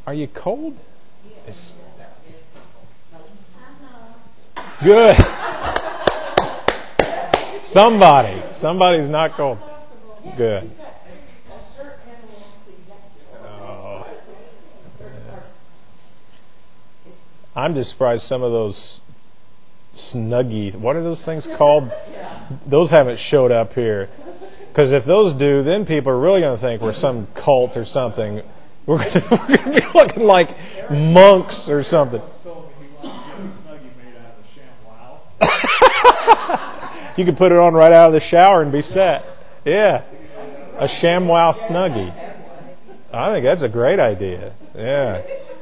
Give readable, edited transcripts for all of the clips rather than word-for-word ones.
Are you cold? It's good. Somebody's not cold. Good. Oh. I'm just surprised some of those Snuggie, what are those things called? Those haven't showed up here. Because if those do, then people are really going to think we're some cult or something. We're going to be looking like monks or something. You can put it on right out of the shower and be set. Yeah. A ShamWow Snuggie. I think that's a great idea. Yeah.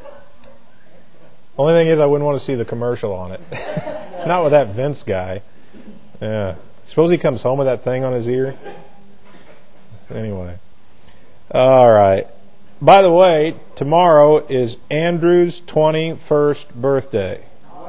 Only thing is I wouldn't want to see the commercial on it. Not with that Vince guy. Yeah. Suppose he comes home with that thing on his ear? Anyway. All right. By the way, tomorrow is Andrew's 21st birthday.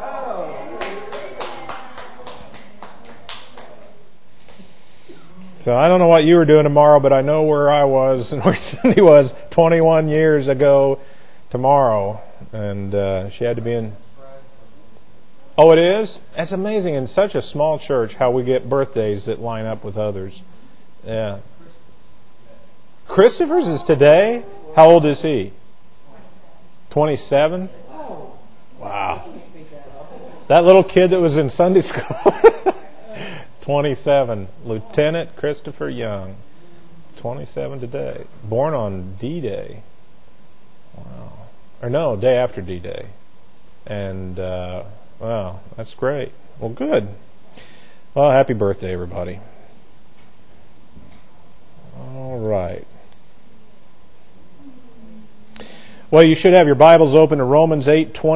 So I don't know what you were doing tomorrow, but I know where I was and where Cindy was 21 years ago tomorrow. And she had to be in... Oh, it is? That's amazing. In such a small church, how we get birthdays that line up with others. Yeah. Christopher's is today? How old is he? 27? Wow. That little kid that was in Sunday school? 27. Lieutenant Christopher Young. 27 today. Born on D-Day. Wow. Or no, day after D-Day. And, wow, that's great. Well, good. Well, happy birthday, everybody. All right. Well, you should have your Bibles open to Romans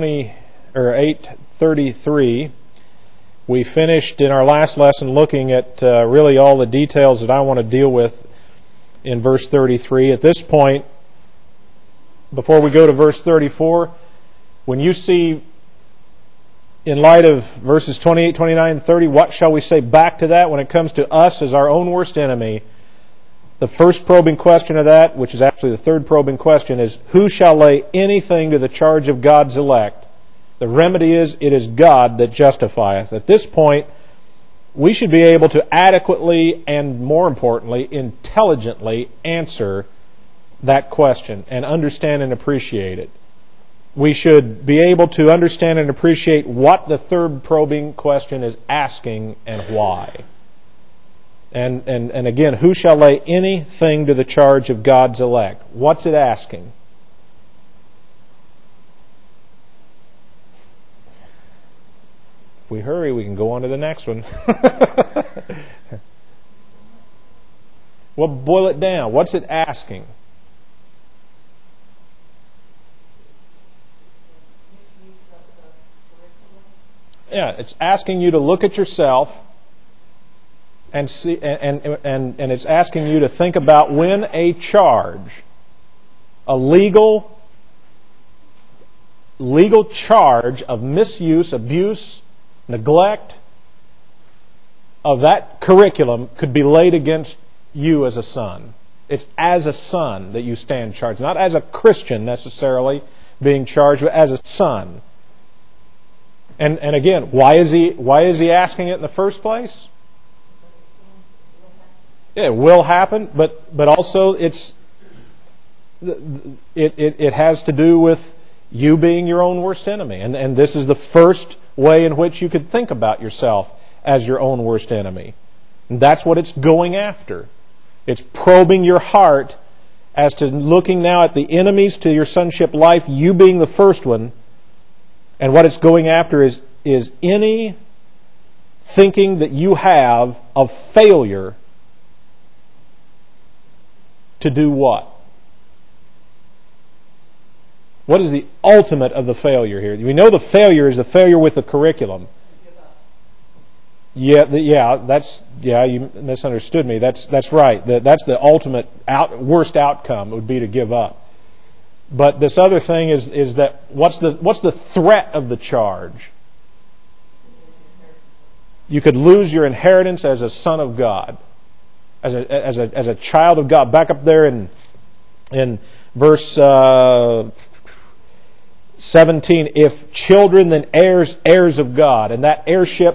8:33. We finished in our last lesson looking at really all the details that I want to deal with in verse 33. At this point, before we go to verse 34, when you see, in light of verses 28, 29, and 30, what shall we say back to that when it comes to us as our own worst enemy? The first probing question of that, which is actually the third probing question, is who shall lay anything to the charge of God's elect? The remedy is, it is God that justifieth. At this point, we should be able to adequately and, more importantly, intelligently answer that question and understand and appreciate it. We should be able to understand and appreciate what the third probing question is asking and why. And again, who shall lay anything to the charge of God's elect? What's it asking? If we hurry, we can go on to the next one. Well, boil it down. What's it asking? Yeah, it's asking you to look at yourself and see, and it's asking you to think about when a charge, a legal charge of misuse, abuse, neglect of that curriculum could be laid against you as a son. It's as a son that you stand charged, not as a Christian necessarily being charged, but as a son. And again, why is he asking it in the first place? It will happen, but also it has to do with you being your own worst enemy. And this is the first way in which you could think about yourself as your own worst enemy. And that's what it's going after. It's probing your heart as to looking now at the enemies to your sonship life, you being the first one. And what it's going after is any thinking that you have of failure to do what? What is the ultimate of the failure here? We know the failure is the failure with the curriculum. You misunderstood me. That's right. That's the ultimate worst outcome would be to give up. But this other thing is that what's the threat of the charge? You could lose your inheritance as a son of God, as a child of God. Back up there in verse 17, if children, then heirs, heirs of God. And that heirship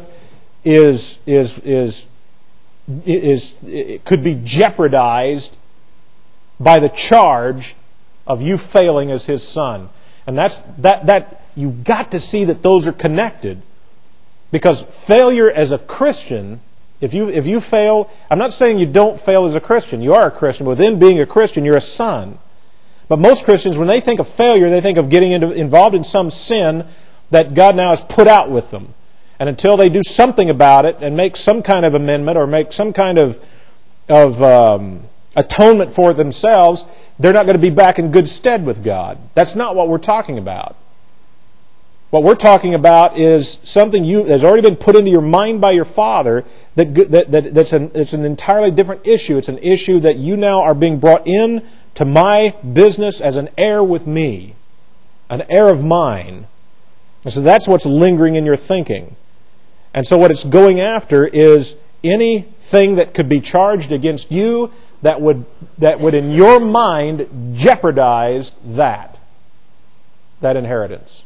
it could be jeopardized by the charge of you failing as His son. And that you've got to see that those are connected. Because failure as a Christian, if you fail, I'm not saying you don't fail as a Christian. You are a Christian. Within being a Christian, you're a son. But most Christians, when they think of failure, they think of getting involved in some sin that God now has put out with them. And until they do something about it and make some kind of amendment or make some kind of atonement for it themselves, they're not going to be back in good stead with God. That's not what we're talking about. What we're talking about is something that's already been put into your mind by your Father that's an entirely different issue. It's an issue that you now are being brought in to my business as an heir with me, an heir of mine. And so that's what's lingering in your thinking. And so what it's going after is anything that could be charged against you that would in your mind jeopardize that inheritance.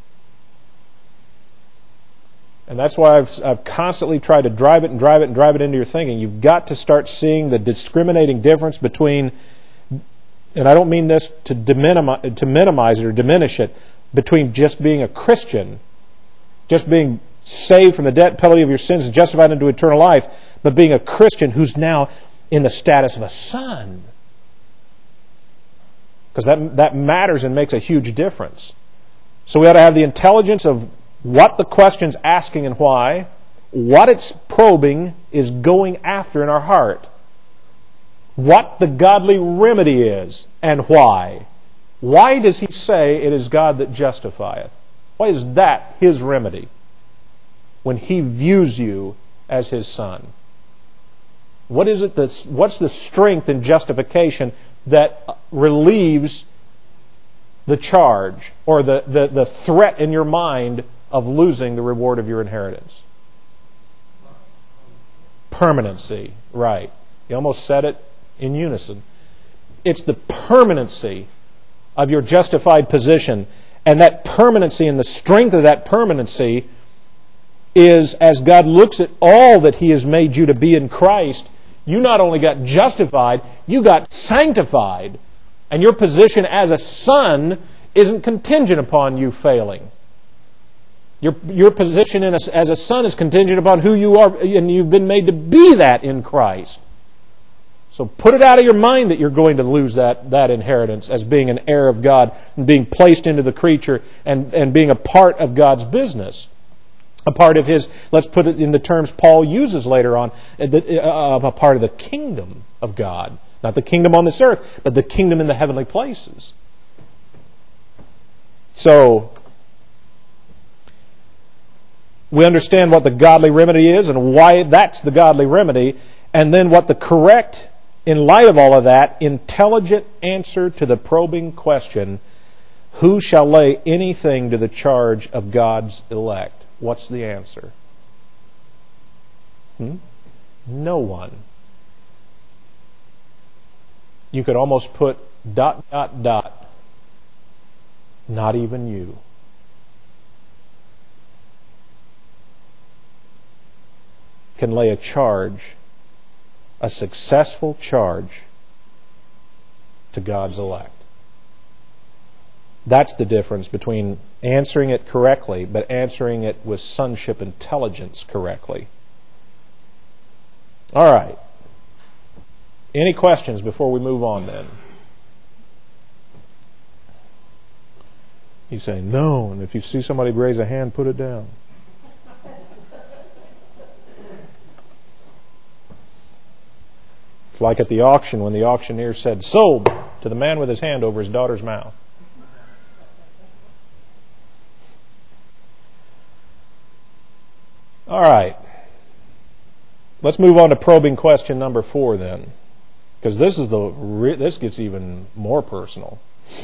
And that's why I've constantly tried to drive it into your thinking. You've got to start seeing the discriminating difference between, and I don't mean this to minimize it or diminish it, between just being a Christian, just being saved from the debt penalty of your sins and justified into eternal life, but being a Christian who's now in the status of a son. Because that matters and makes a huge difference. So we ought to have the intelligence of what the question's asking and why, what it's probing is going after in our heart, what the godly remedy is and why. Why does He say it is God that justifieth? Why is that His remedy when He views you as His son? What is it what's the strength in justification that relieves the charge or the threat in your mind of losing the reward of your inheritance? Permanency, right. You almost said it in unison. It's the permanency of your justified position. And that permanency and the strength of that permanency is, as God looks at all that He has made you to be in Christ, you not only got justified, you got sanctified. And your position as a son isn't contingent upon you failing. Your position as a son is contingent upon who you are, and you've been made to be that in Christ. So put it out of your mind that you're going to lose that inheritance as being an heir of God and being placed into the creature and being a part of God's business. A part of His, let's put it in the terms Paul uses later on, a part of the kingdom of God. Not the kingdom on this earth, but the kingdom in the heavenly places. So we understand what the godly remedy is and why that's the godly remedy, and then what the correct, in light of all of that, intelligent answer to the probing question, who shall lay anything to the charge of God's elect? What's the answer? No one. You could almost put ... Not even you. Can lay a charge, a successful charge, to God's elect. That's the difference between answering it correctly, but answering it with sonship intelligence correctly. All right. Any questions before we move on then? You say no, and if you see somebody raise a hand, put it down. It's like at the auction when the auctioneer said, "Sold," to the man with his hand over his daughter's mouth. All right. Let's move on to probing question number 4 then, because this gets even more personal.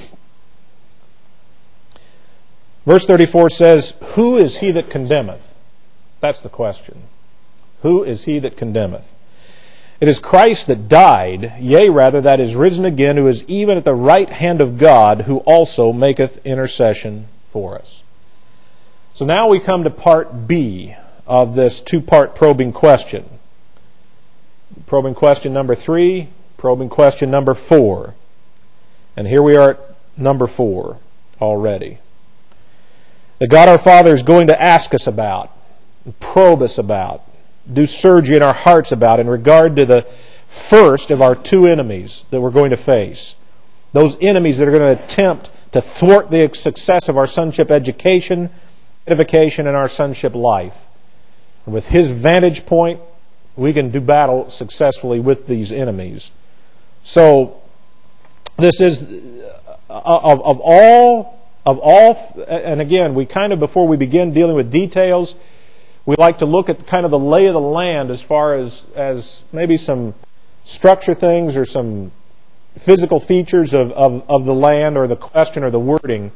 Verse 34 says, "Who is he that condemneth?" That's the question. Who is he that condemneth? It is Christ that died, yea, rather, that is risen again, who is even at the right hand of God, who also maketh intercession for us. So now we come to part B of this two-part probing question. Probing question number 3, probing question number 4. And here we are at number 4 already. That God our Father is going to ask us about, probe us about, do surgery in our hearts about in regard to the first of our two enemies that we're going to face. Those enemies that are going to attempt to thwart the success of our sonship education, edification, and our sonship life. And with His vantage point, we can do battle successfully with these enemies. So, this is of all, and again, we kind of, before we begin dealing with details, we like to look at kind of the lay of the land as far as maybe some structure things or some physical features of the land or the question or the wording.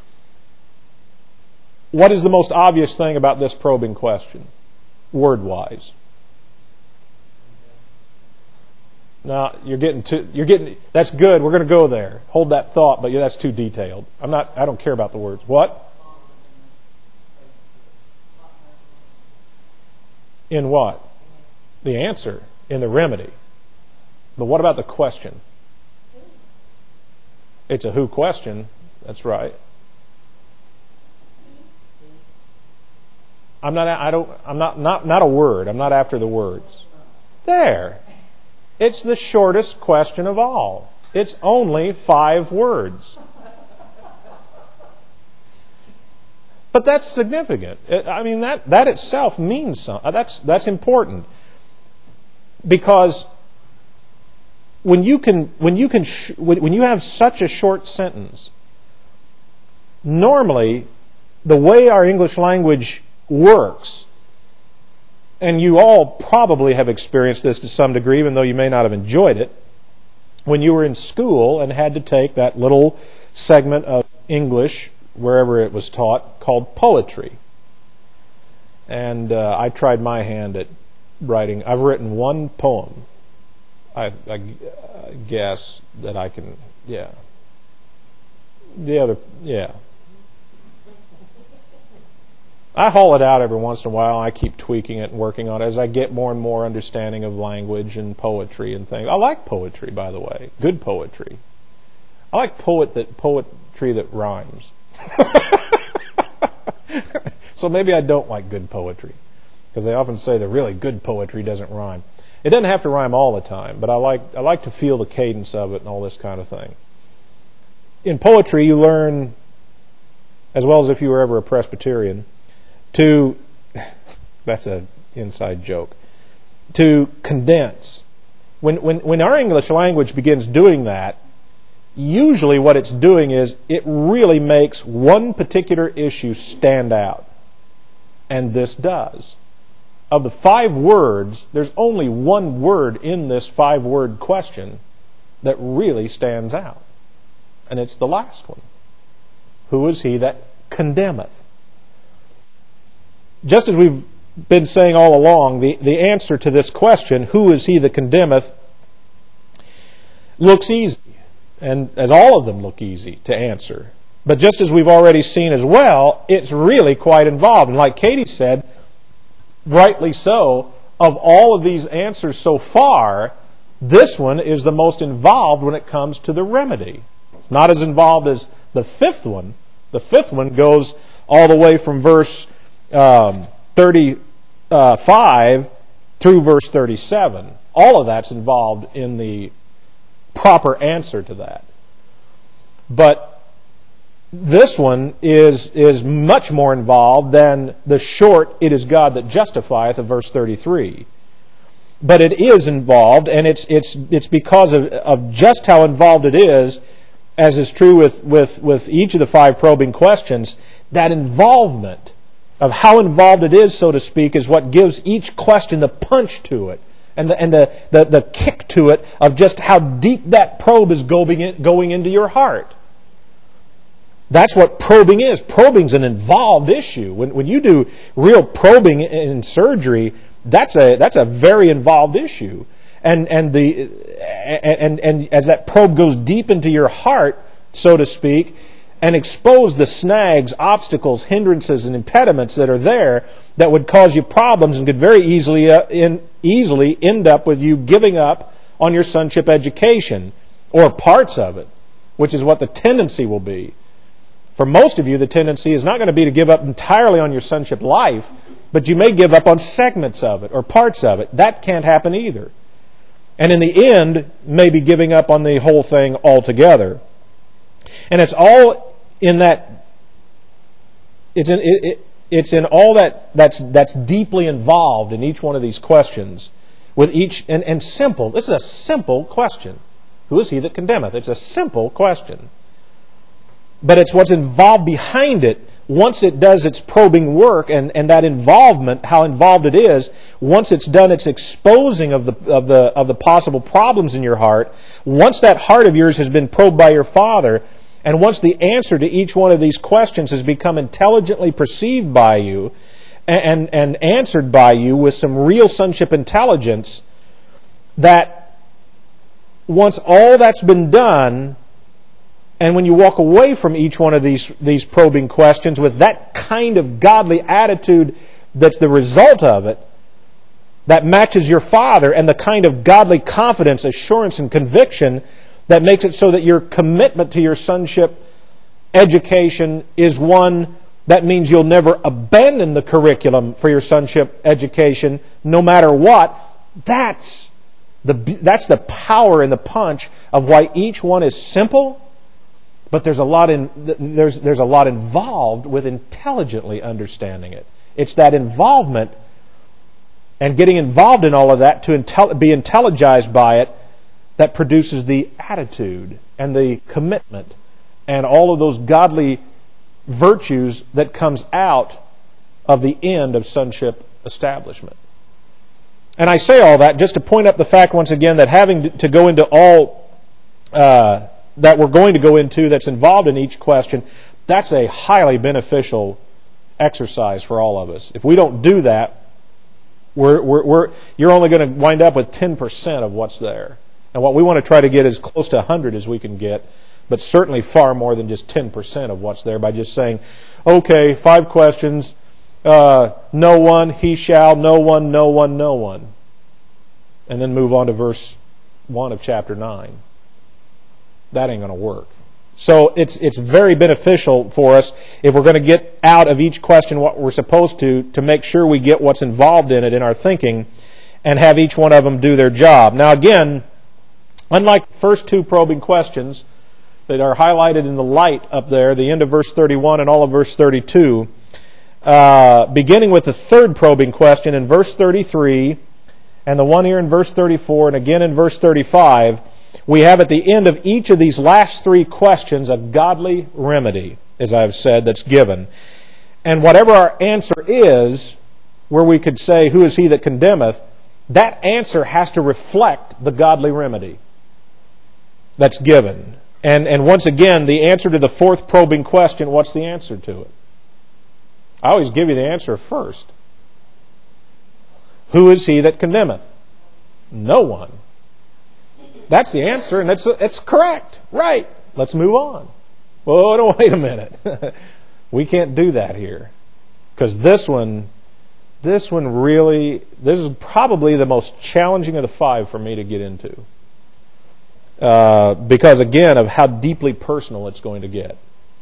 What is the most obvious thing about this probing question, word-wise? Now, that's good, we're going to go there. Hold that thought, but that's too detailed. I don't care about the words. What? In what? The answer, in the remedy. But what about the question? It's a who question. That's right. I'm not a word. I'm not after the words. There. It's the shortest question of all. It's only 5 words. But that's significant. I mean, that itself means something. That's important. Because when you have such a short sentence, normally the way our English language works, and you all probably have experienced this to some degree, even though you may not have enjoyed it, when you were in school and had to take that little segment of English, wherever it was taught, called poetry. And I tried my hand at writing. I've written one poem. I guess that I can, yeah. The other, yeah. I haul it out every once in a while. I keep tweaking it and working on it as I get more and more understanding of language and poetry and things. I like poetry, by the way. Good poetry. I like poetry that rhymes. So maybe I don't like good poetry, because they often say the really good poetry doesn't rhyme. It doesn't have to rhyme all the time, but I like to feel the cadence of it and all this kind of thing. In poetry, you learn, as well as if you were ever a Presbyterian, to, that's an inside joke, to condense. When our English language begins doing that, usually what it's doing is it really makes one particular issue stand out. And this does. Of the 5 words, there's only one word in this 5-word question that really stands out. And it's the last one. Who is he that condemneth? Just as we've been saying all along, the answer to this question, who is he that condemneth, looks easy. And as all of them look easy to answer. But just as we've already seen as well, it's really quite involved. And like Katie said, rightly so, of all of these answers so far, this one is the most involved when it comes to the remedy. Not as involved as the 5th one. The 5th one goes all the way from verse 35 through verse 37. All of that's involved in the proper answer to that. But this one is much more involved than the short, it is God that justifieth, of verse 33. But it is involved, and it's because of just how involved it is, as is true with each of the 5 probing questions, that involvement of how involved it is, so to speak, is what gives each question the punch to it, and the kick to it of just how deep that probe is going into your heart. That's what probing is. Probing's an involved issue. When you do real probing in surgery, that's a very involved issue. And as that probe goes deep into your heart, so to speak, and expose the snags, obstacles, hindrances, and impediments that are there that would cause you problems and could very easily end up with you giving up on your sonship education or parts of it, which is what the tendency will be. For most of you, the tendency is not going to be to give up entirely on your sonship life, but you may give up on segments of it or parts of it. That can't happen either. And in the end, maybe giving up on the whole thing altogether. And it's all in that. It's in all that's deeply involved in each one of these questions. With each and simple. This is a simple question. Who is he that condemneth? It's a simple question. But it's what's involved behind it. Once it does its probing work and that involvement, how involved it is, once it's done its exposing of the possible problems in your heart, once that heart of yours has been probed by your Father, and once the answer to each one of these questions has become intelligently perceived by you and answered by you with some real sonship intelligence, that once all that's been done, and when you walk away from each one of these probing questions with that kind of godly attitude that's the result of it, that matches your Father, and the kind of godly confidence, assurance, and conviction that makes it so that your commitment to your sonship education is one that means you'll never abandon the curriculum for your sonship education no matter what. That's the power and the punch of why each one is simple. But there's a lot involved with intelligently understanding it. It's that involvement and getting involved in all of that to be intelligized by it that produces the attitude and the commitment and all of those godly virtues that comes out of the end of sonship establishment. And I say all that just to point up the fact once again that having to go into all that we're going to go into that's involved in each question, that's a highly beneficial exercise for all of us. If we don't do that, you're only going to wind up with 10% of what's there. And what we want to try to get is close to 100 as we can get, but certainly far more than just 10% of what's there by just saying, okay, 5 questions, no one, he shall, no one, no one, no one. And then move on to verse 1 of chapter 9. That ain't going to work. So it's very beneficial for us if we're going to get out of each question what we're supposed to make sure we get what's involved in it in our thinking and have each one of them do their job. Now again, unlike the first 2 probing questions that are highlighted in the light up there, the end of verse 31 and all of verse 32, beginning with the 3rd probing question in verse 33 and the one here in verse 34 and again in verse 35, we have at the end of each of these last 3 questions a godly remedy, as I've said, that's given. And whatever our answer is, where we could say, who is he that condemneth, that answer has to reflect the godly remedy that's given. And once again, the answer to the 4th probing question, what's the answer to it? I always give you the answer first. Who is he that condemneth? No one. That's the answer, and it's correct. Right. Let's move on. Well, no, wait a minute. We can't do that here. Because this one really, this is probably the most challenging of the 5 for me to get into. Because, again, of how deeply personal it's going to get.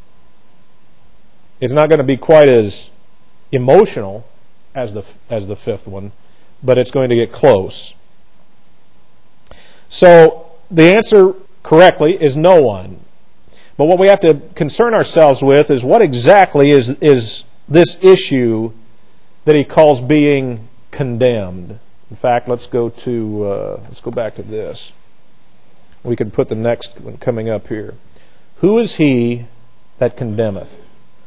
It's not going to be quite as emotional as the 5th one, but it's going to get close. So the answer correctly is no one. But what we have to concern ourselves with is what exactly is this issue that he calls being condemned. In fact, let's go back to this. We can put the next one coming up here. Who is he that condemneth?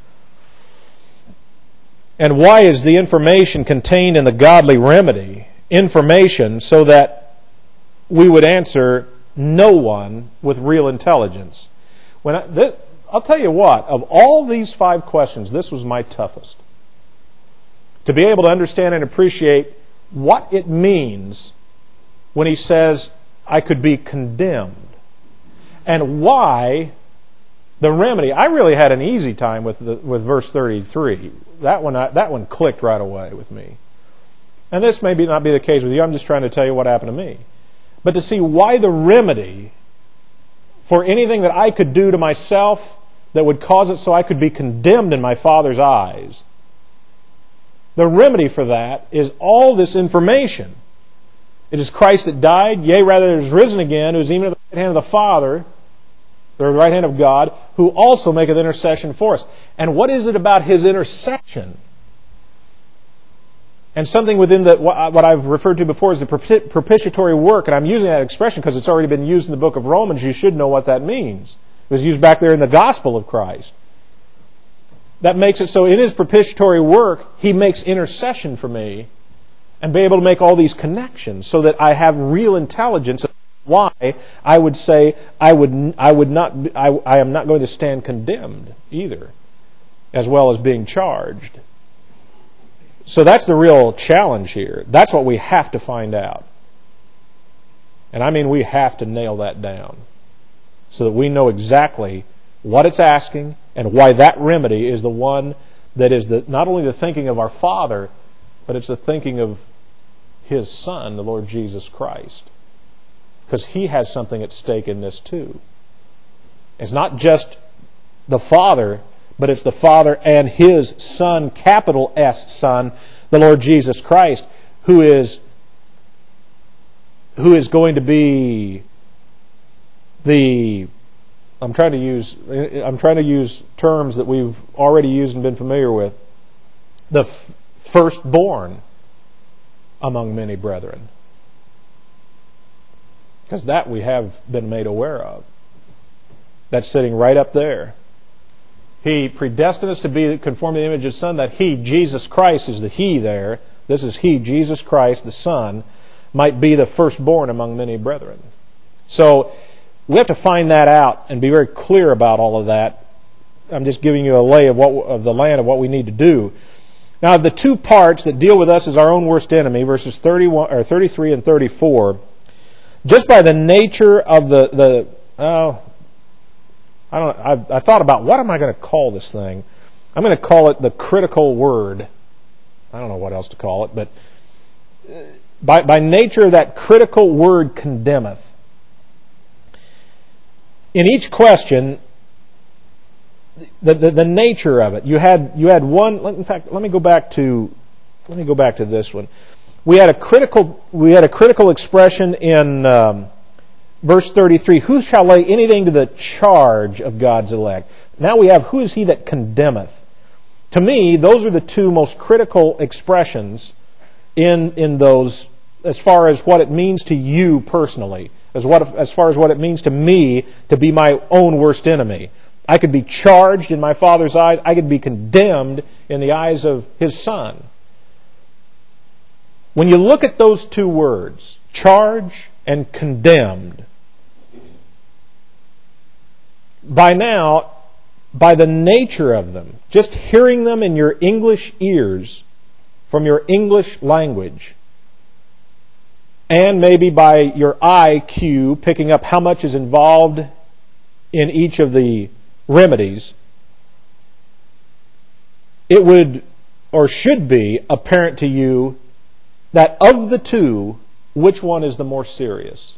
And why is the information contained in the godly remedy information so that we would answer no one with real intelligence? I'll tell you what, of all these 5 questions, this was my toughest. To be able to understand and appreciate what it means when he says, I could be condemned. And why The remedy, I really had an easy time with verse 33. That one clicked right away with me. And this may not be the case with you. I'm just trying to tell you what happened to me. But to see why the remedy for anything that I could do to myself that would cause it so I could be condemned in my Father's eyes, the remedy for that is all this information. It is Christ that died, yea, rather is risen again, who is even at the right hand of the Father, or the right hand of God, who also maketh intercession for us. And what is it about His intercession? And something within what I've referred to before as the propitiatory work, and I'm using that expression because it's already been used in the book of Romans. You should know what that means. It was used back there in the gospel of Christ. That makes it so in His propitiatory work, He makes intercession for me and be able to make all these connections so that I have real intelligence of why I would say I am not going to stand condemned either, as well as being charged. So that's the real challenge here. That's what we have to find out. And I mean we have to nail that down so that we know exactly what it's asking and why that remedy is the one that is not only the thinking of our Father, but it's the thinking of His Son, the Lord Jesus Christ. Because He has something at stake in this too. It's not just the Father, but it's the Father and His Son, capital S Son, the Lord Jesus Christ, who is going to be I'm trying to use terms that we've already used and been familiar with. The firstborn among many brethren. Because that we have been made aware of. That's sitting right up there. He predestined us to be conformed to the image of His Son, that He, Jesus Christ, is the He there. This is He, Jesus Christ, the Son, might be the firstborn among many brethren. So we have to find that out and be very clear about all of that. I'm just giving you a lay of the land of what we need to do. Now, the two parts that deal with us as our own worst enemy, verses 33 and 34, just by the nature of I thought about what am I going to call this thing. I'm going to call it the critical word. I don't know what else to call it, but by nature of that critical word, condemneth. In each question, the nature of it, you had one. In fact, let me go back to this one. We had a critical expression in verse 33. Who shall lay anything to the charge of God's elect? Now we have who is he that condemneth? To me, those are the two most critical expressions in those, as far as what it means to you personally, as far as what it means to me to be my own worst enemy. I could be charged in my Father's eyes. I could be condemned in the eyes of His Son. When you look at those two words, charge and condemned, by now, by the nature of them, just hearing them in your English ears, from your English language, and maybe by your IQ picking up how much is involved in each of the remedies, it would or should be apparent to you that of the two, which one is the more serious?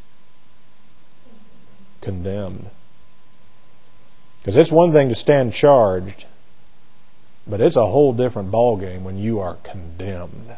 Condemned. Because it's one thing to stand charged, but it's a whole different ballgame when you are condemned.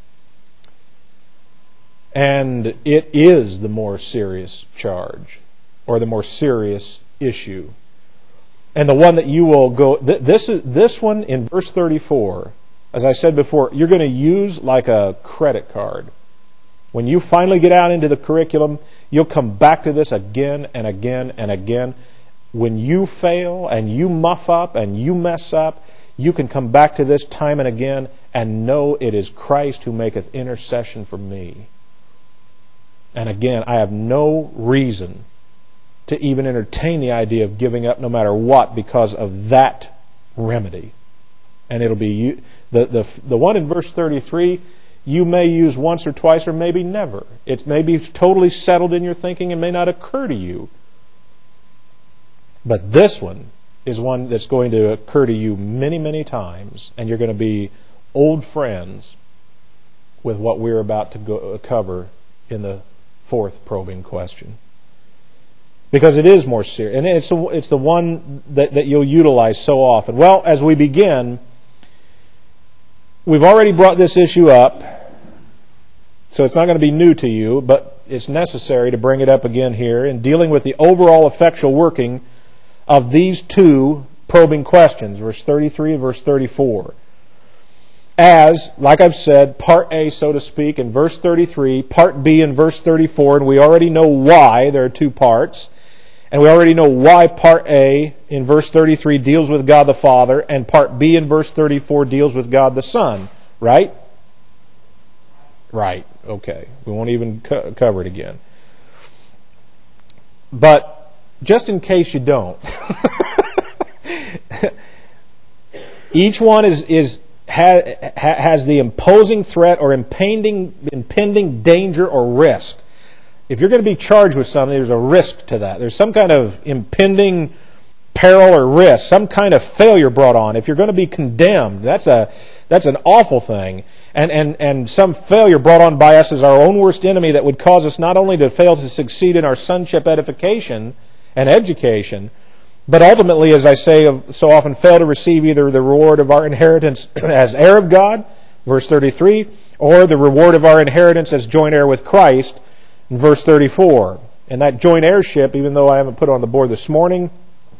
And it is the more serious charge, or the more serious issue. And the one that you will go, this one in verse 34, as I said before, you're going to use like a credit card. When you finally get out into the curriculum, you'll come back to this again and again and again. When you fail and you muff up and you mess up, you can come back to this time and again and know it is Christ who maketh intercession for me. And again, I have no reason to even entertain the idea of giving up no matter what because of that remedy. And it'll be the one in verse 33 you may use once or twice or maybe never. It may be totally settled in your thinking and may not occur to you. But this one is one that's going to occur to you many, many times, and you're going to be old friends with what we're about to cover in the fourth probing question. Because it is more serious, and it's the one that you'll utilize so often. Well, as we begin, we've already brought this issue up, so it's not going to be new to you, but it's necessary to bring it up again here in dealing with the overall effectual working of these two probing questions, verse 33 and verse 34. As, like I've said, part A, so to speak, in verse 33, part B in verse 34, and we already know why there are two parts. And we already know why part A in verse 33 deals with God the Father and part B in verse 34 deals with God the Son. Right? Right. Okay. We won't even cover it again. But just in case you don't, each one has the imposing threat or impending danger or risk. If you're going to be charged with something, there's a risk to that. There's some kind of impending peril or risk, some kind of failure brought on. If you're going to be condemned, that's an awful thing. And some failure brought on by us as our own worst enemy that would cause us not only to fail to succeed in our sonship edification and education, but ultimately, as I say so often, fail to receive either the reward of our inheritance as heir of God, verse 33, or the reward of our inheritance as joint heir with Christ, in verse 34. And that joint heirship, even though I haven't put it on the board this morning,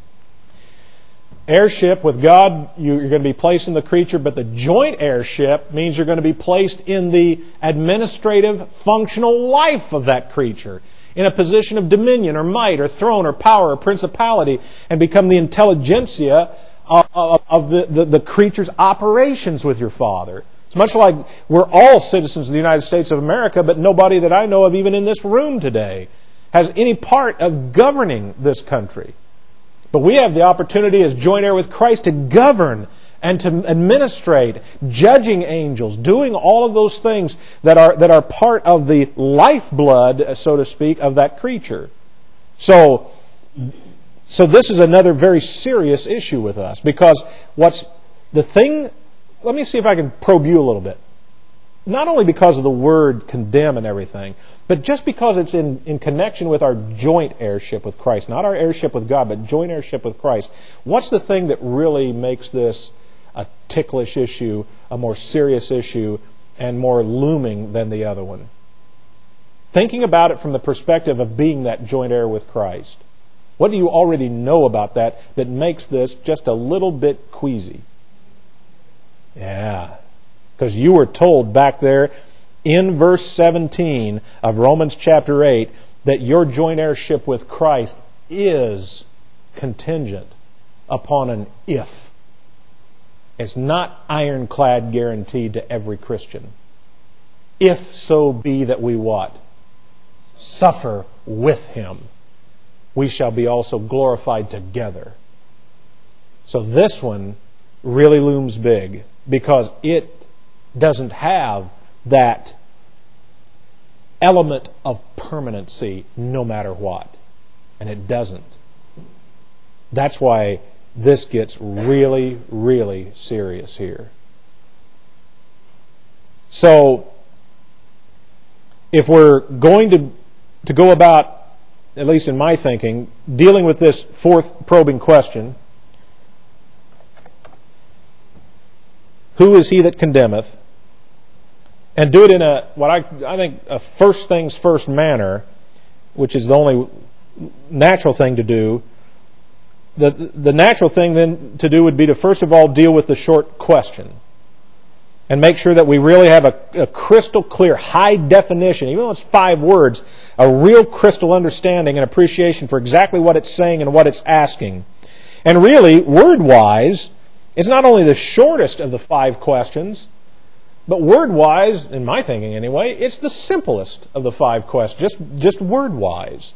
heirship with God, you're going to be placed in the creature, but the joint heirship means you're going to be placed in the administrative, functional life of that creature, in a position of dominion or might or throne or power or principality, and become the intelligentsia of the creature's operations with your Father. It's much like we're all citizens of the United States of America, but nobody that I know of, even in this room today, has any part of governing this country. But we have the opportunity as joint heir with Christ to govern and to administrate, judging angels, doing all of those things that are part of the lifeblood, so to speak, of that creature. So this is another very serious issue with us, because what's the thing. Let me see if I can probe you a little bit. Not only because of the word condemn and everything, but just because it's in connection with our joint heirship with Christ. Not our heirship with God, but joint heirship with Christ. What's the thing that really makes this a ticklish issue, a more serious issue, and more looming than the other one? Thinking about it from the perspective of being that joint heir with Christ. What do you already know about that makes this just a little bit queasy? Yeah, because you were told back there in verse 17 of Romans chapter 8 that your joint heirship with Christ is contingent upon an if. It's not ironclad guaranteed to every Christian. If so be that we what? Suffer with Him, we shall be also glorified together. So this one really looms big, because it doesn't have that element of permanency no matter what. And it doesn't. That's why this gets really, really serious here. So, if we're going to go about, at least in my thinking, dealing with this fourth probing question, who is he that condemneth? And do it in what I think a first things first manner, which is the only natural thing to do. The natural thing then to do would be to first of all deal with the short question. And make sure that we really have a crystal clear, high definition, even though it's 5 words, a real crystal understanding and appreciation for exactly what it's saying and what it's asking. And really, word-wise, it's not only the shortest of the 5 questions, but word-wise, in my thinking anyway, it's the simplest of the 5 questions, just word-wise.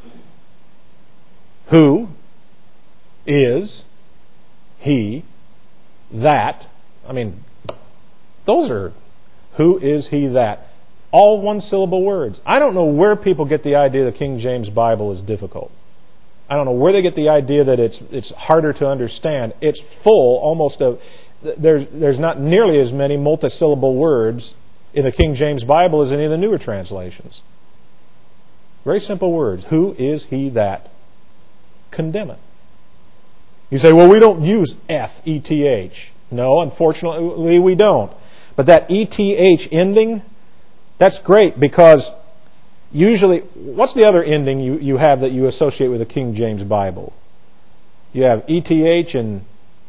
Who is he that? I mean, those are, who is he that? All one-syllable words. I don't know where people get the idea the King James Bible is difficult. I don't know where they get the idea that it's harder to understand. It's full almost of, there's not nearly as many multisyllable words in the King James Bible as any of the newer translations. Very simple words. Who is he that condemneth? You say, well, we don't use F-E-T-H. No, unfortunately we don't. But that E-T-H ending, that's great because usually, what's the other ending you have that you associate with the King James Bible? You have E-T-H and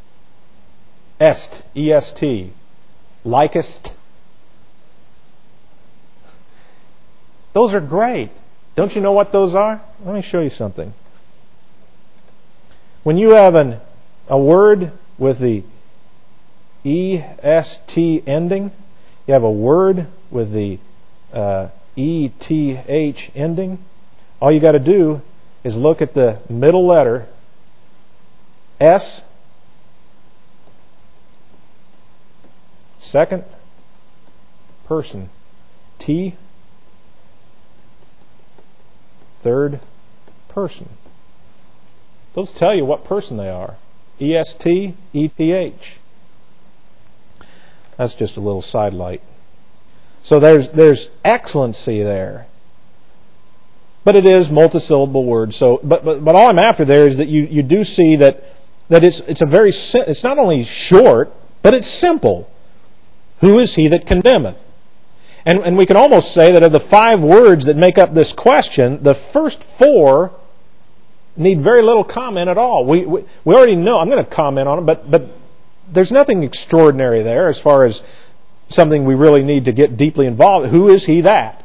est, E-S-T, likest. Those are great. Don't you know what those are? Let me show you something. When you have a word with the E-S-T ending, you have a word with the E-T-H ending, all you got to do is look at the middle letter, S, second person, T, third person. Those tell you what person they are. E-S-T, E-T-H. That's just a little sidelight. So there's excellency there. But it is multisyllable words. So, but all I'm after there is that you do see that it's not only short, but it's simple. Who is he that condemneth? And we can almost say that of the 5 words that make up this question, the first 4 need very little comment at all. We already know. I'm going to comment on it, but there's nothing extraordinary there as far as something we really need to get deeply involved. Who is he that?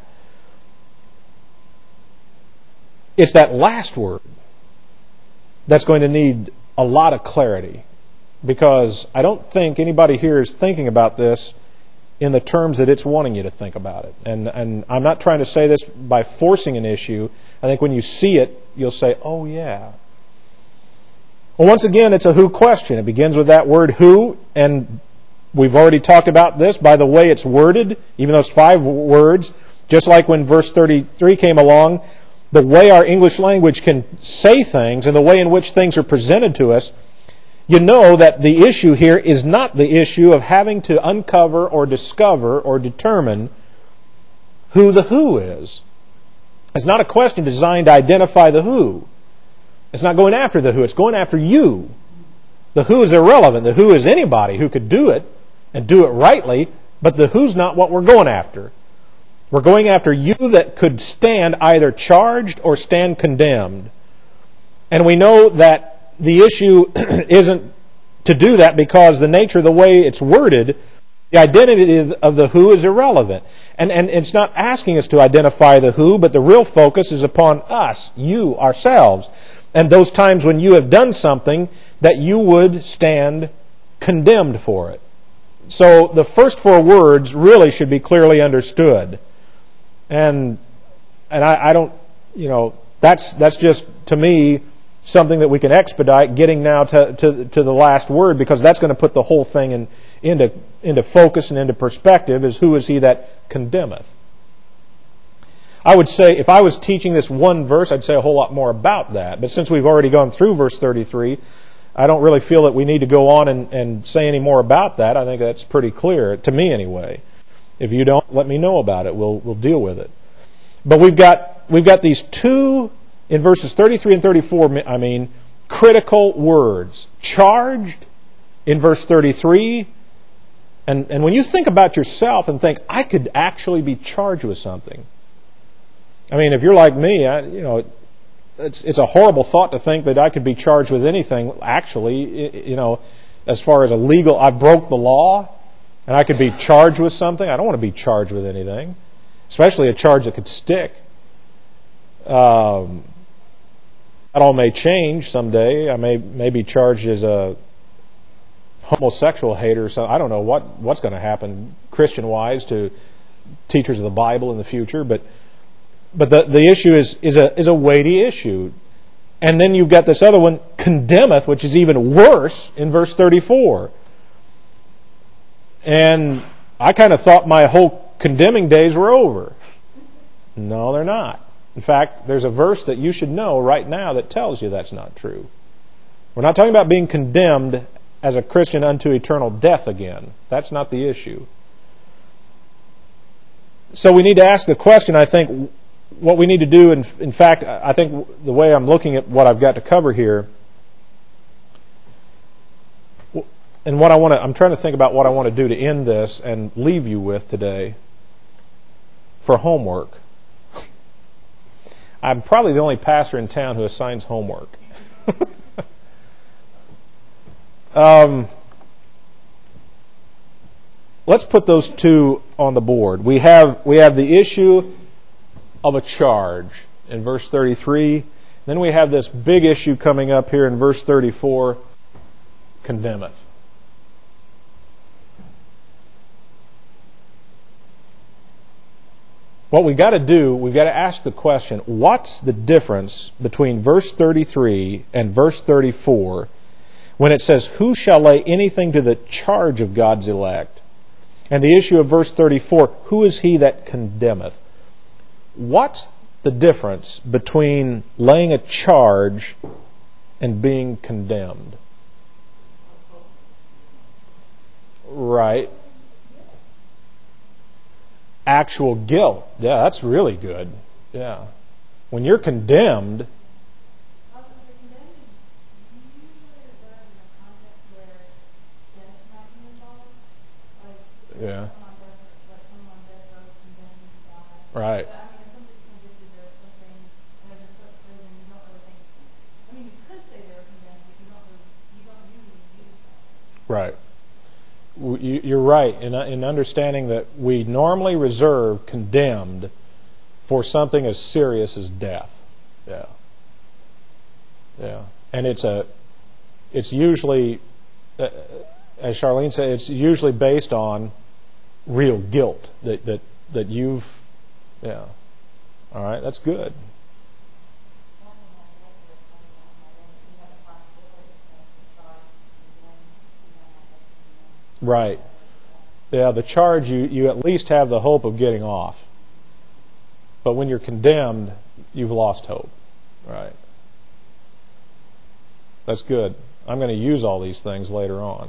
It's that last word that's going to need a lot of clarity, because I don't think anybody here is thinking about this in the terms that it's wanting you to think about it. And I'm not trying to say this by forcing an issue. I think when you see it, you'll say, oh yeah. Well, once again, it's a who question. It begins with that word who, and we've already talked about this by the way it's worded, even those 5 words, just like when verse 33 came along, the way our English language can say things and the way in which things are presented to us, you know that the issue here is not the issue of having to uncover or discover or determine who the who is. It's not a question designed to identify the who. It's not going after the who. It's going after you. The who is irrelevant. The who is anybody who could do it and do it rightly, but the who's not what we're going after. We're going after you that could stand either charged or stand condemned. And we know that the issue isn't to do that because the nature of the way it's worded, the identity of the who is irrelevant. And it's not asking us to identify the who, but the real focus is upon us, you, ourselves. And those times when you have done something that you would stand condemned for it. So the first 4 words really should be clearly understood. And I don't, that's just, to me, something that we can expedite getting now to the last word, because that's going to put the whole thing into focus and into perspective, is who is he that condemneth. I would say, if I was teaching this one verse, I'd say a whole lot more about that. But since we've already gone through verse 33, I don't really feel that we need to go on and say any more about that. I think that's pretty clear, to me anyway. If you don't, let me know about it. We'll deal with it. But we've got these 2, in verses 33 and 34, critical words. Charged in verse 33. And when you think about yourself and think, I could actually be charged with something. If you're like me, it's a horrible thought to think that I could be charged with anything, actually, as far as a legal, I broke the law, and I could be charged with something. I don't want to be charged with anything, especially a charge that could stick. That all may change someday. I may be charged as a homosexual hater or something. I don't know what's going to happen Christian-wise to teachers of the Bible in the future, but the issue is a weighty issue. And then you've got this other one, condemneth, which is even worse in verse 34. And I kind of thought my whole condemning days were over. No, they're not. In fact, there's a verse that you should know right now that tells you that's not true. We're not talking about being condemned as a Christian unto eternal death again. That's not the issue. So we need to ask the question, I think, what we need to do, in fact, I think the way I'm looking at what I've got to cover here, and I'm trying to think about what I want to do to end this and leave you with today for homework. I'm probably the only pastor in town who assigns homework. Let's put those two on the board. We have the issue of a charge in verse 33. Then we have this big issue coming up here in verse 34, condemneth. What we've got to do, we've got to ask the question, what's the difference between verse 33 and verse 34 when it says, who shall lay anything to the charge of God's elect? And the issue of verse 34, who is he that condemneth? What's the difference between laying a charge and being condemned? Right. Actual guilt. Yeah, that's really good. Yeah. When you're condemned, yeah. Right. Right. You're right in understanding that we normally reserve condemned for something as serious as death. Yeah. Yeah. And it's usually, as Charlene said, it's usually based on real guilt that you've, yeah. All right, that's good. Right. Yeah, the charge, you at least have the hope of getting off. But when you're condemned, you've lost hope. Right. That's good. I'm going to use all these things later on.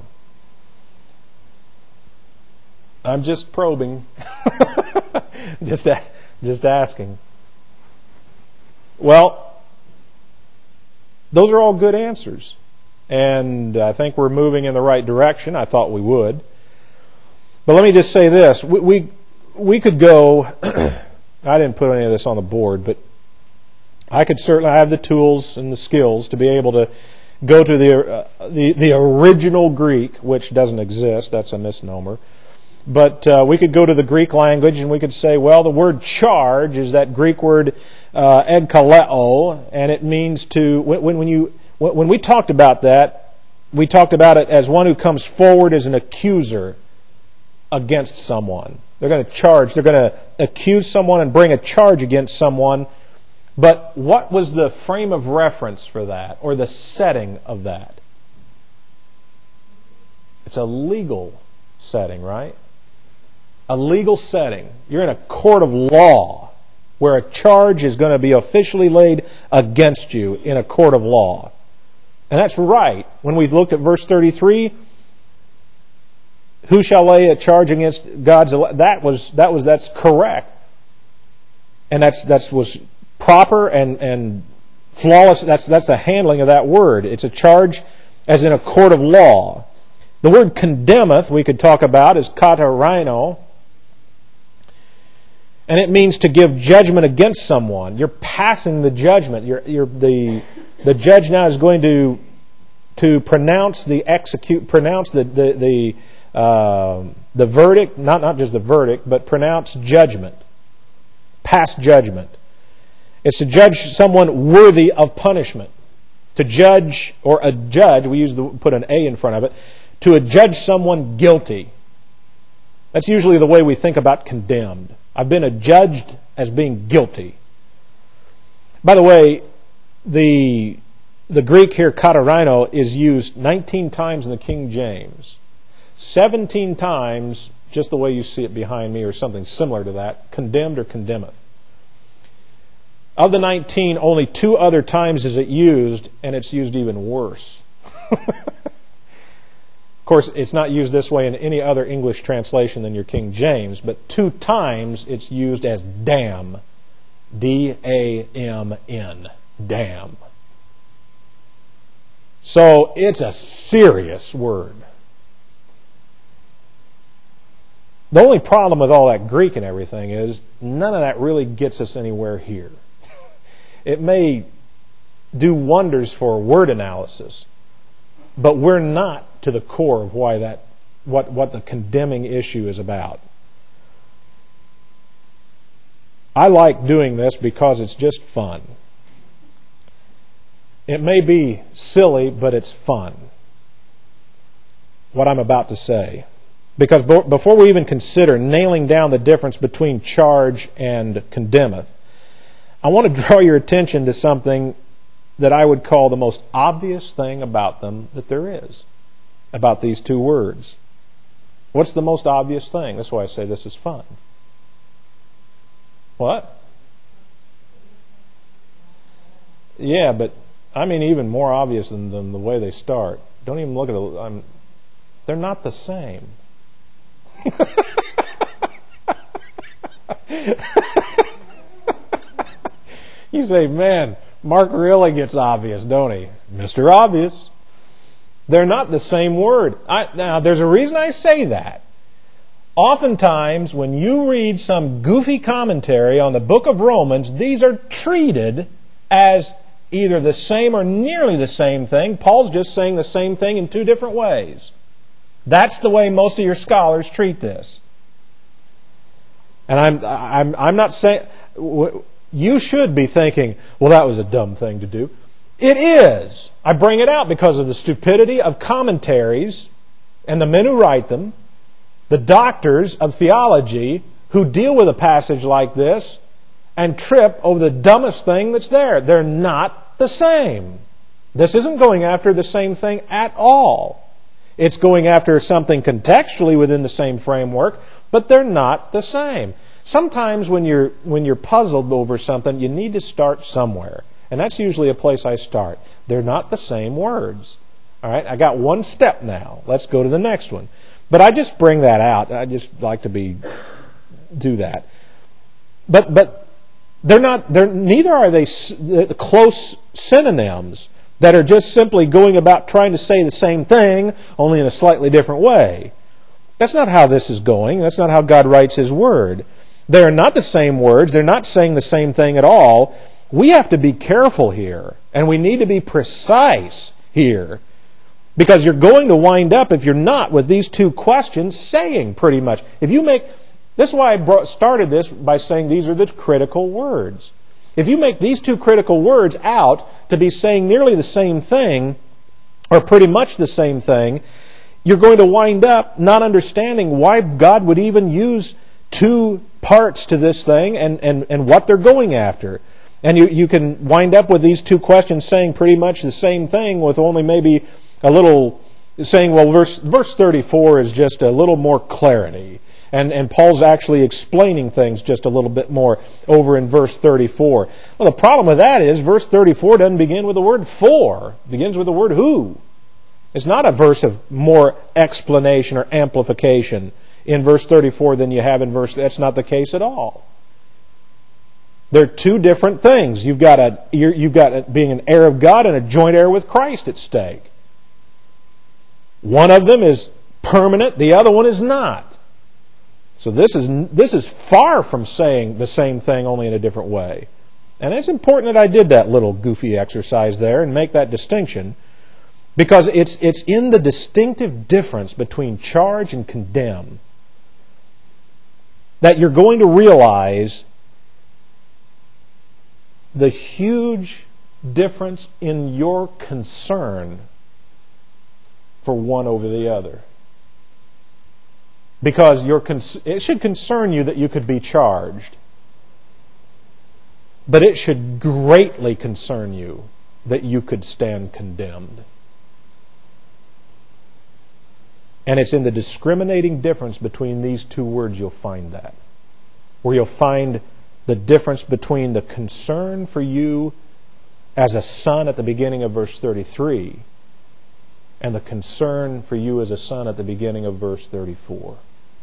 I'm just probing. just asking. Well, those are all good answers. And I think we're moving in the right direction. I thought we would. But let me just say this. We could go... I didn't put any of this on the board, but I could certainly have the tools and the skills to be able to go to the original Greek, which doesn't exist. That's a misnomer. But we could go to the Greek language and we could say, well, the word charge is that Greek word egkaleo, and it means to... When we talked about that, we talked about it as one who comes forward as an accuser against someone. They're going to charge. They're going to accuse someone and bring a charge against someone. But what was the frame of reference for that, or the setting of that? It's a legal setting, right? A legal setting. You're in a court of law where a charge is going to be officially laid against you in a court of law. And that's right. When we looked at verse 33, who shall lay a charge against God's elect? That's correct. And that was proper and flawless. That's the handling of that word. It's a charge as in a court of law. The word condemneth we could talk about is katarino. And it means to give judgment against someone. You're passing the judgment. The judge now is going to pronounce the verdict, not just the verdict, but pronounce judgment, pass judgment. It's to judge someone worthy of punishment. To judge, or a judge, put an A in front of it, to judge someone guilty. That's usually the way we think about condemned. I've been adjudged as being guilty. By the way, the Greek here, katarino, is used 19 times in the King James. 17 times, just the way you see it behind me, or something similar to that, condemned or condemneth. Of the 19, only 2 other times is it used, and it's used even worse. Of course, it's not used this way in any other English translation than your King James, but 2 times it's used as damn. D-A-M-N. Damn. So it's a serious word. The only problem with all that Greek and everything is none of that really gets us anywhere here. It may do wonders for word analysis, but we're not to the core of why what the condemning issue is about. I like doing this because it's just fun. It may be silly, but it's fun, what I'm about to say. Because before we even consider nailing down the difference between charge and condemneth, I want to draw your attention to something that I would call the most obvious thing about them that there is, about these 2 words. What's the most obvious thing? That's why I say this is fun. What? Yeah, but I mean even more obvious than the way they start. Don't even look at they're not the same. You say, man, Mark really gets obvious, don't he? Mr. Obvious. They're not the same word. Now, there's a reason I say that. Oftentimes, when you read some goofy commentary on the book of Romans, these are treated as either the same or nearly the same thing. Paul's just saying the same thing in 2 different ways. That's the way most of your scholars treat this. And I'm not saying... You should be thinking, well, that was a dumb thing to do. It is. I bring it out because of the stupidity of commentaries and the men who write them, the doctors of theology who deal with a passage like this and trip over the dumbest thing that's there. They're not the same. This isn't going after the same thing at all. It's going after something contextually within the same framework, but they're not the same. Sometimes when you're puzzled over something, you need to start somewhere. And that's usually a place I start. They're not the same words. All right, I got 1 step now. Let's go to the next one. But I just bring that out. I just like to do that. But neither are they close synonyms that are just simply going about trying to say the same thing, only in a slightly different way. That's not how this is going. That's not how God writes His Word. They are not the same words. They're not saying the same thing at all. We have to be careful here, and we need to be precise here, because you're going to wind up, if you're not, with these 2 questions saying pretty much. This is why I started this by saying these are the critical words. If you make these 2 critical words out to be saying nearly the same thing, or pretty much the same thing, you're going to wind up not understanding why God would even use 2 parts to this thing and what they're going after. And you can wind up with these 2 questions saying pretty much the same thing with only maybe a little saying, well, verse 34 is just a little more clarity. And Paul's actually explaining things just a little bit more over in verse 34. Well, the problem with that is verse 34 doesn't begin with the word for. It begins with the word who. It's not a verse of more explanation or amplification in verse 34 than you have in verse... That's not the case at all. They're 2 different things. You've got being an heir of God and a joint heir with Christ at stake. One of them is permanent, the other one is not. So this is far from saying the same thing, only in a different way. And it's important that I did that little goofy exercise there and make that distinction, because it's in the distinctive difference between charge and condemn that you're going to realize the huge difference in your concern for one over the other. Because it should concern you that you could be charged, but it should greatly concern you that you could stand condemned. And it's in the discriminating difference between these 2 words you'll find that. Where you'll find the difference between the concern for you as a son at the beginning of verse 33 and the concern for you as a son at the beginning of verse 34.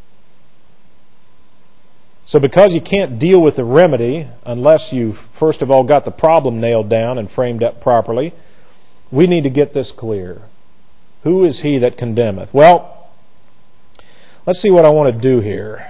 So because you can't deal with the remedy unless you've first of all got the problem nailed down and framed up properly, we need to get this clear. Who is he that condemneth? Well, let's see what I want to do here.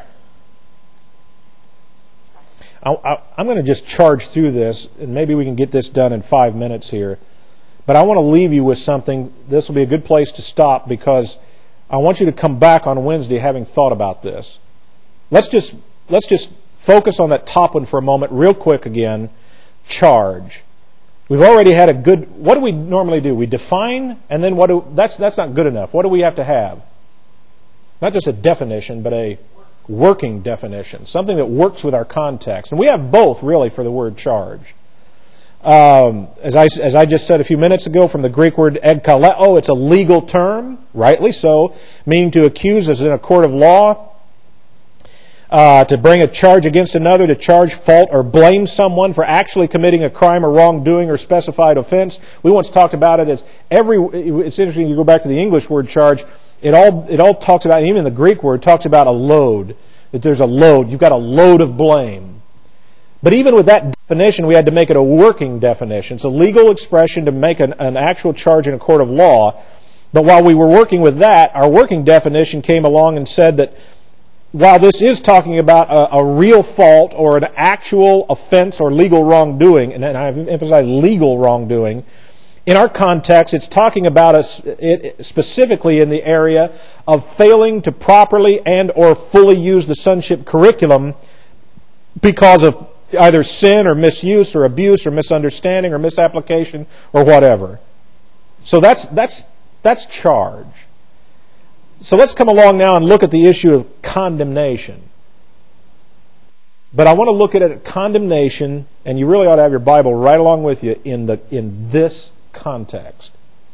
I'm going to just charge through this, and maybe we can get this done in 5 minutes here. But I want to leave you with something. This will be a good place to stop because I want you to come back on Wednesday having thought about this. Let's just focus on that top one for a moment real quick again. Charge. We've already had a good... What do we normally do? We define, and then that's not good enough. What do we have to have? Not just a definition, but a working definition. Something that works with our context. And we have both, really, for the word charge. As I just said a few minutes ago, from the Greek word egkaleo, it's a legal term, rightly so, meaning to accuse as in a court of law. To bring a charge against another, to charge fault or blame someone for actually committing a crime or wrongdoing or specified offense. We once talked about it as it's interesting, you go back to the English word charge, it all talks about, even the Greek word talks about a load. That there's a load, you've got a load of blame. But even with that definition, we had to make it a working definition. It's a legal expression to make an actual charge in a court of law. But while we were working with that, our working definition came along and said that while this is talking about a real fault or an actual offense or legal wrongdoing, and I emphasize legal wrongdoing, in our context it's talking about it specifically in the area of failing to properly and or fully use the sonship curriculum because of either sin or misuse or abuse or misunderstanding or misapplication or whatever. So that's charge. So let's come along now and look at the issue of condemnation. But I want to look at it at condemnation, and you really ought to have your Bible right along with you in this context.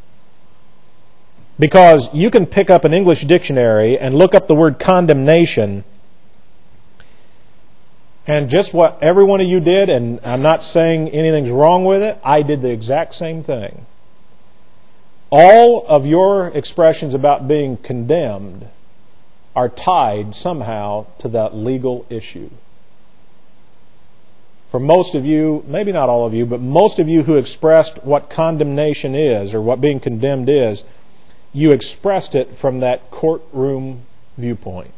Because you can pick up an English dictionary and look up the word condemnation, and just what every one of you did, and I'm not saying anything's wrong with it, I did the exact same thing. All of your expressions about being condemned are tied somehow to that legal issue. For most of you, maybe not all of you, but most of you who expressed what condemnation is or what being condemned is, you expressed it from that courtroom viewpoint.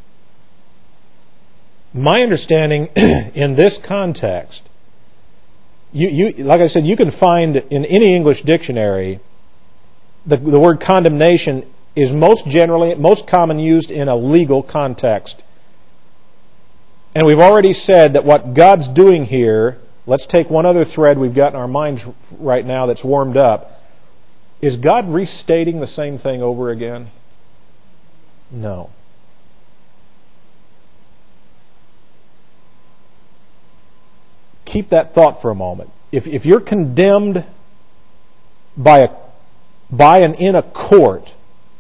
My understanding in this context, you like I said, you can find in any English dictionary the word condemnation is most common used in a legal context. And we've already said that what God's doing here, let's take one other thread we've got in our minds right now that's warmed up. Is God restating the same thing over again? No. Keep that thought for a moment. If you're condemned by and in a court,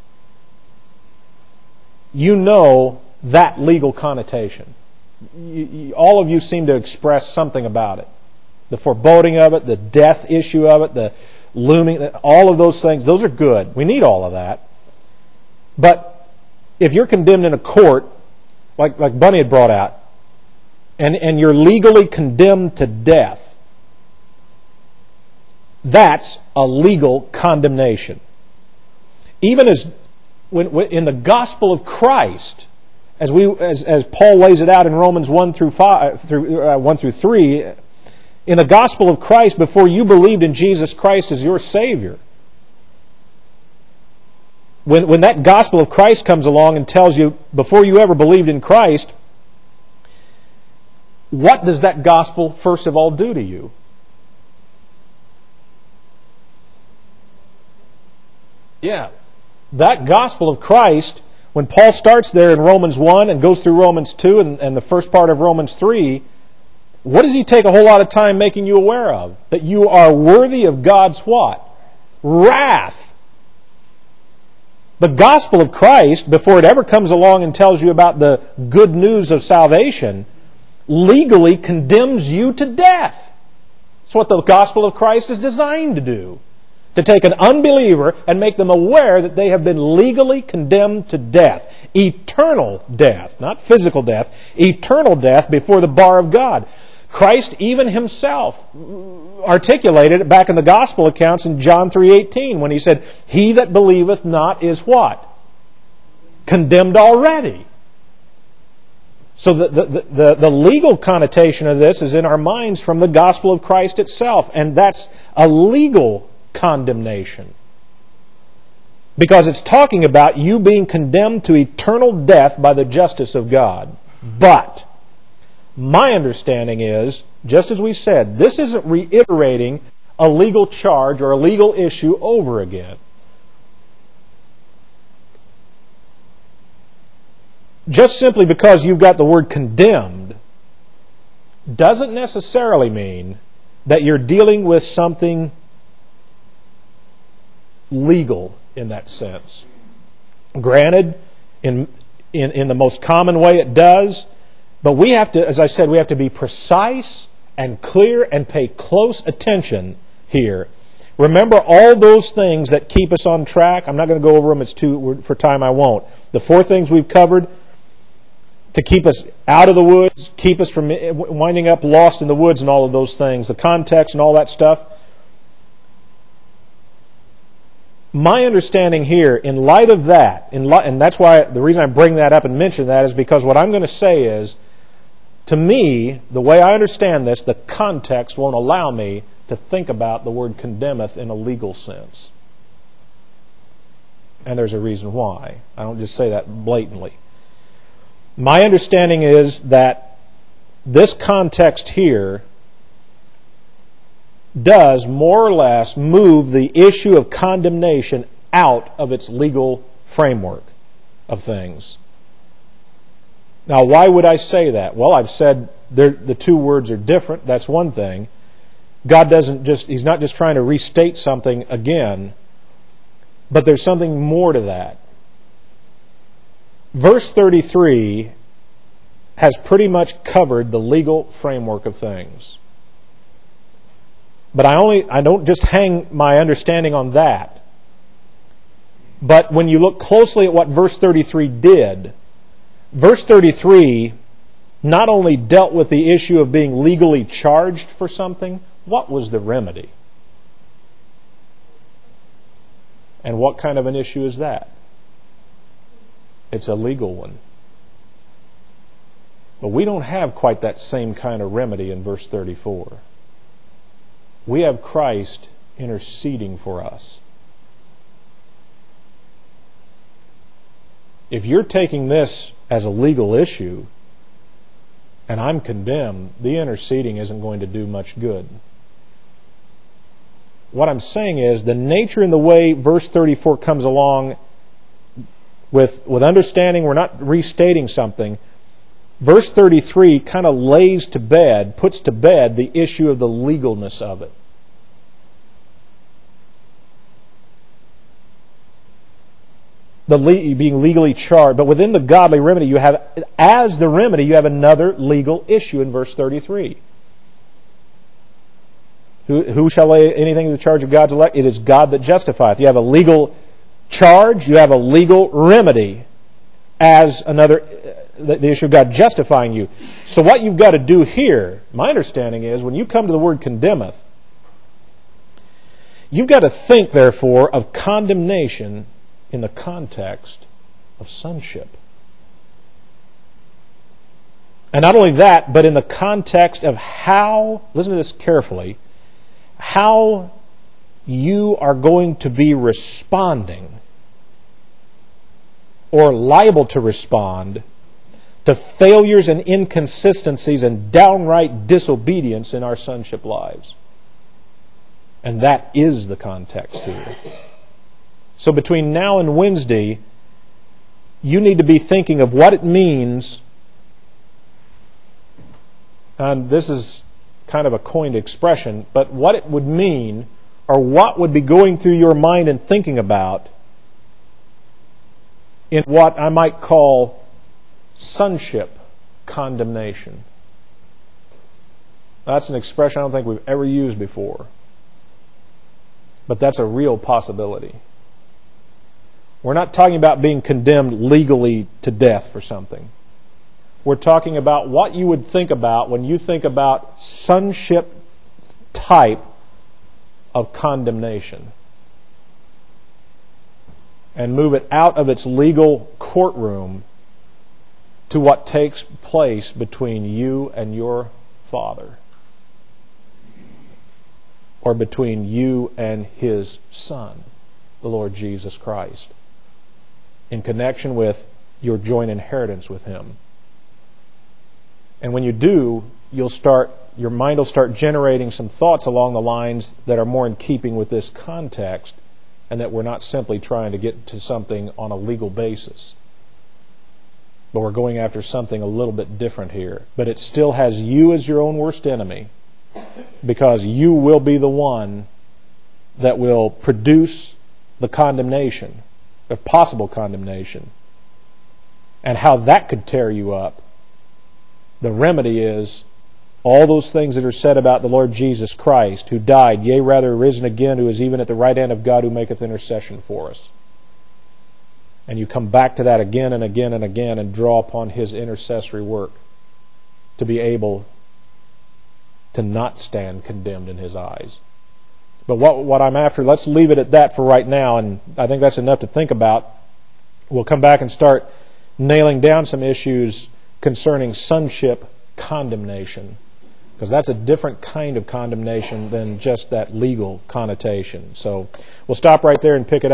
you know that legal connotation. All of you seem to express something about it. The foreboding of it, the death issue of it, the looming, all of those things, those are good. We need all of that. But if you're condemned in a court, like Bunny had brought out, and you're legally condemned to death, that's a legal condemnation. Even as when in the gospel of Christ, as Paul lays it out in Romans 1 through 3, in the gospel of Christ, before you believed in Jesus Christ as your Savior, when that gospel of Christ comes along and tells you, before you ever believed in Christ, what does that gospel first of all do to you? Yeah, that gospel of Christ, when Paul starts there in Romans 1 and goes through Romans 2 and the first part of Romans 3, what does he take a whole lot of time making you aware of? That you are worthy of God's what? Wrath. The gospel of Christ, before it ever comes along and tells you about the good news of salvation, legally condemns you to death. That's what the gospel of Christ is designed to do. To take an unbeliever and make them aware that they have been legally condemned to death. Eternal death, not physical death. Eternal death before the bar of God. Christ even himself articulated it back in the gospel accounts in John 3:18 when he said, "He that believeth not is" what? Condemned already. So the legal connotation of this is in our minds from the gospel of Christ itself, and that's a legal condemnation. Because it's talking about you being condemned to eternal death by the justice of God. But my understanding is, just as we said, this isn't reiterating a legal charge or a legal issue over again. Just simply because you've got the word condemned doesn't necessarily mean that you're dealing with something legal in that sense. Granted, in the most common way it does, but we have to, as I said, we have to be precise and clear and pay close attention here. Remember all those things that keep us on track. I'm not going to go over them. For time I won't. The 4 things we've covered to keep us out of the woods, keep us from winding up lost in the woods and all of those things, the context and all that stuff. My understanding here, in light of that, and that's why the reason I bring that up and mention that is because what I'm going to say is, to me, the way I understand this, the context won't allow me to think about the word condemneth in a legal sense. And there's a reason why. I don't just say that blatantly. My understanding is that this context here does more or less move the issue of condemnation out of its legal framework of things. Now, why would I say that? Well, I've said the 2 words are different. That's one thing. God He's not just trying to restate something again, but there's something more to that. Verse 33 has pretty much covered the legal framework of things. But I don't just hang my understanding on that. But when you look closely at what verse 33 did, verse 33 not only dealt with the issue of being legally charged for something, what was the remedy? And what kind of an issue is that? It's a legal one. But we don't have quite that same kind of remedy in verse 34. We have Christ interceding for us. If you're taking this as a legal issue, and I'm condemned, the interceding isn't going to do much good. What I'm saying is, the nature and the way verse 34 comes along with understanding we're not restating something, verse 33 kind of puts to bed the issue of the legalness of it. Being legally charged. But within the godly remedy, you have another legal issue in verse 33. Who shall lay anything to the charge of God's elect? It is God that justifieth. You have a legal charge, you have a legal remedy as another, the issue of God justifying you. So what you've got to do here, my understanding is, when you come to the word condemneth, you've got to think, therefore, of condemnation in the context of sonship. And not only that, but in the context of how, listen to this carefully, how you are going to be responding or liable to respond to failures and inconsistencies and downright disobedience in our sonship lives. And that is the context here. So between now and Wednesday, you need to be thinking of what it means, and this is kind of a coined expression, but what it would mean, or what would be going through your mind and thinking about in what I might call sonship condemnation. That's an expression I don't think we've ever used before. But that's a real possibility. We're not talking about being condemned legally to death for something. We're talking about what you would think about when you think about sonship type of condemnation. And move it out of its legal courtroom to what takes place between you and your Father. Or between you and His Son, the Lord Jesus Christ. In connection with your joint inheritance with Him. And when you do, your mind will start generating some thoughts along the lines that are more in keeping with this context, and that we're not simply trying to get to something on a legal basis. But we're going after something a little bit different here. But it still has you as your own worst enemy, because you will be the one that will produce the condemnation, the possible condemnation. And how that could tear you up. The remedy is all those things that are said about the Lord Jesus Christ, who died, yea, rather risen again, who is even at the right hand of God, who maketh intercession for us. And you come back to that again and again and again and draw upon His intercessory work to be able to not stand condemned in His eyes. But what I'm after, let's leave it at that for right now, and I think that's enough to think about. We'll come back and start nailing down some issues concerning sonship condemnation, because that's a different kind of condemnation than just that legal connotation. So we'll stop right there and pick it up.